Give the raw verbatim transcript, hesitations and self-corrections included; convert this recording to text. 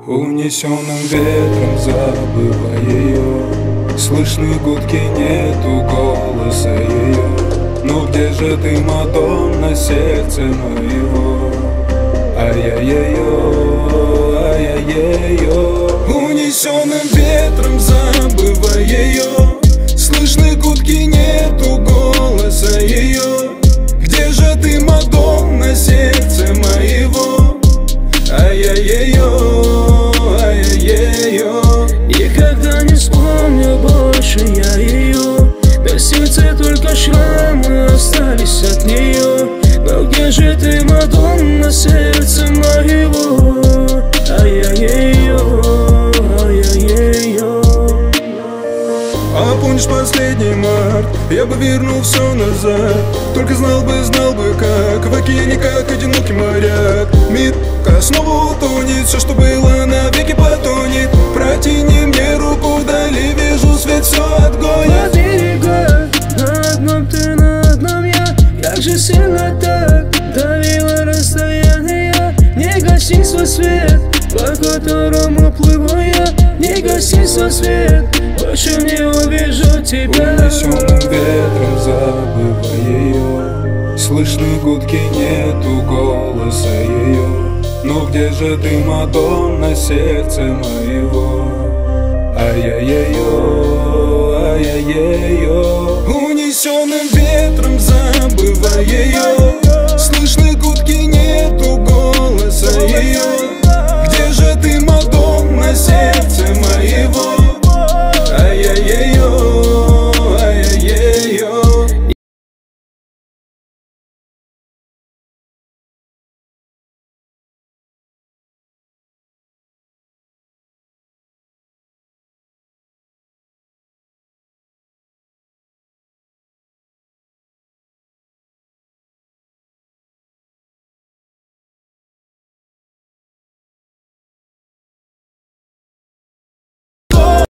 Унесенным ветром забывая ее, слышны гудки, нету голоса ее. Но где же ты, Мадонна, сердце моего? Ай-яй-яй-йо, ай-яй-яй-йо. Унесенным ветром забывая ее, слышны гудки, нету голоса ее. Где же ты, Мадонна, сердце моего? Ай-яй-яй-йо, ай-яй-яй-йо. Никогда не вспомню больше я ее, на сердце только шрамы остались от нее. Но где же ты, Мадонна, сердце моего? Ай-яй-яй-йо, ай-яй-яй-йо. А помнишь последний март? Я бы вернул все назад. Только знал бы, знал бы как в океане, как одинокий моряк. Мир снова утонет, все, что было, навеки потонет. Протяни мне руку вдали, вижу свет, все отгонит. На берегах, на одном ты, на одном я. Как же сильно так давило расстояние. Не гаси свой свет, по которому плыву я. Не гаси свой свет, больше не увижу тебя. Унесенным ветром забывая ее, слышны гудки, нету голоса ее. Но где же ты, Мадонна, сердце моего? Ай-яй-яй-йо, ай-яй-яй-йо. Унесенным ветром забывая ее, слышны гудки, нету голоса ее.